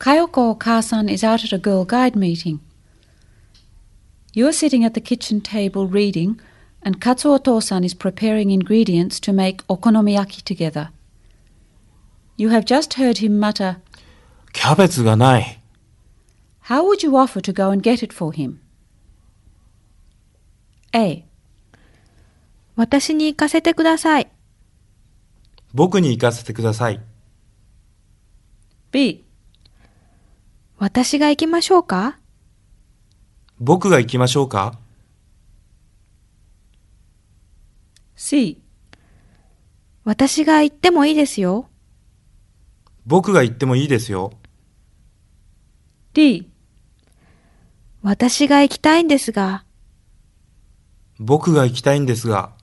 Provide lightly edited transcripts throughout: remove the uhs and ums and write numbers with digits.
Kayoko Kaa-san is out at a Girl Guide meeting. You are sitting at the kitchen table reading, and Katsuo Oto-san is preparing ingredients to make okonomiyaki together. You have just heard him mutter, キャベツがない。 How would you offer to go and get it for him? A. 私に行かせてください。 僕に行かせてください。 B. 私が行きましょうか？ 僕が行きましょうか？ C. 私が行ってもいいですよ。 僕が行ってもいいですよ。 D. 私が行きたいんですが。 僕が行きたいんですが。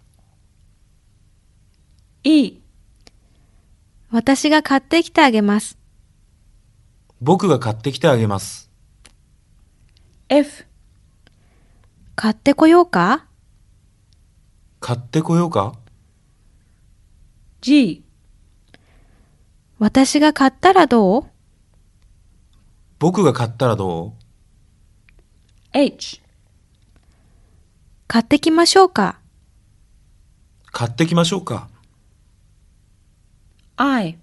E. 私が買ってきてあげます。 僕が買ってきてあげます。 F. 買ってこようか？ 買ってこようか？ G. 私が買ったらどう？ 僕が買ったらどう？ H. 買ってきましょうか？ 買ってきましょうか？ I.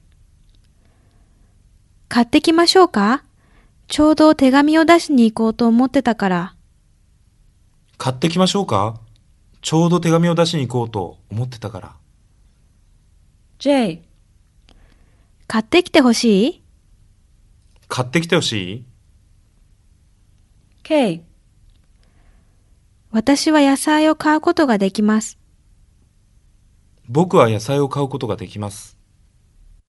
買ってきましょうか？ちょうど手紙を出しに行こうと思ってたから。 買ってきましょうか？ちょうど手紙を出しに行こうと思ってたから。 J. 買ってきてほしい？ 買ってきてほしい？ K. 私は野菜を買うことができます。 僕は野菜を買うことができます。